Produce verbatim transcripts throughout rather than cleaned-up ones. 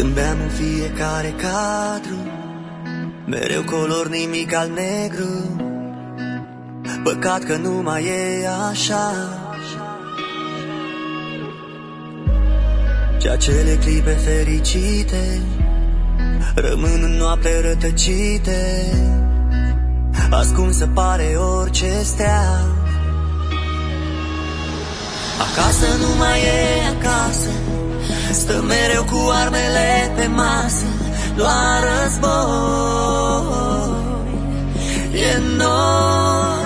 Zâmbeam în fiecare cadru, mereu color, nimic al negru. Păcat că nu mai e așa. Și acele clipe fericite rămân în noapte rătăcite, ascunsă pare orice stea. Acasă nu mai e acasă, stă mereu cu armele pe masă. Doar război e noi.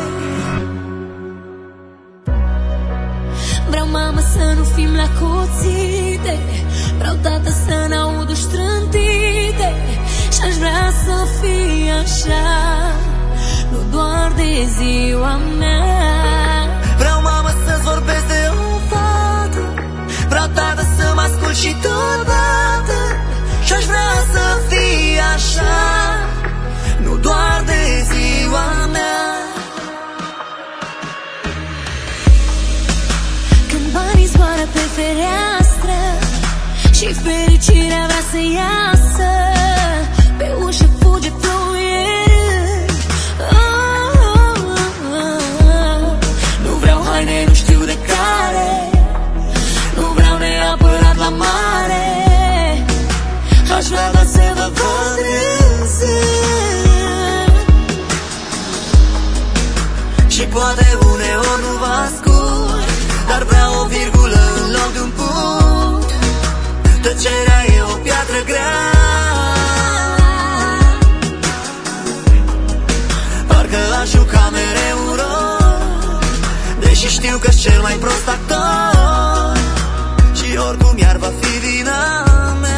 Vreau, mamă, să nu fim la cuțite, vreau, tată, să n-aud strântite. Și-aș vrea să fie așa, nu doar de ziua mea. Vreau, mamă, să-ți vorbesc de o fată, vreau, tată, să mă ascult și totodată. Și-aș vrea să fie așa, nu doar de ziua mea. Când banii zboară pe fereastră și fericirea vrea să iasă, pe ușă fuge fluierând. Oh, oh, oh, oh. Nu vreau haine, nu știu de care, nu vreau neapărat la mare. Aș vrea doar să vă văd râzând. Și poate uneori nu vă ascult, dar vreau o virgulă în loc de un punct. Tăcerea e o piatră grea, parcă aș juca mereu un rol, deși știu că-s cel mai prost actor. Și oricum iar va fi vina mea.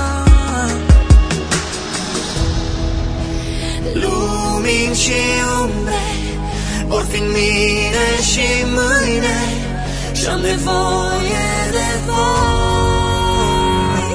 Lumini și umbre vor fi în mine și mâine, și-am nevoie de voi.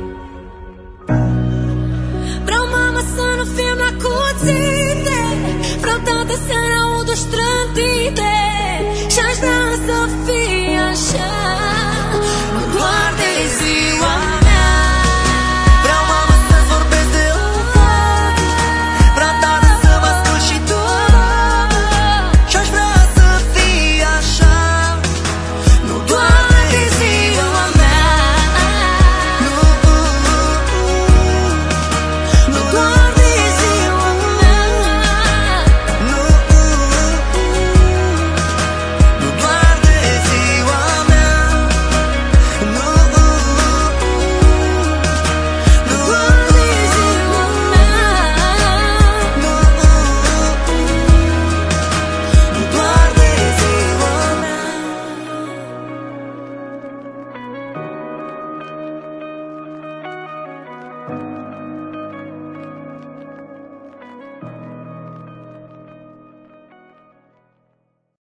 Vreau, mamă, să nu fim la cuțite, vreau, tată, să n-aud strântite. Și-aș vrea să fie așa, nu doar de ziua mea. Vreau, mamă, să-ți vorbesc de o fată, vreau, tată, să mă ascult și totodată. Și-aș vrea să fie așa, nu doar de ziua mea. Nu, nu doar de ziua mea. Nu, nu doar de ziua mea. Nu, nu doar de ziua mea. Nu, nu doar de ziua mea.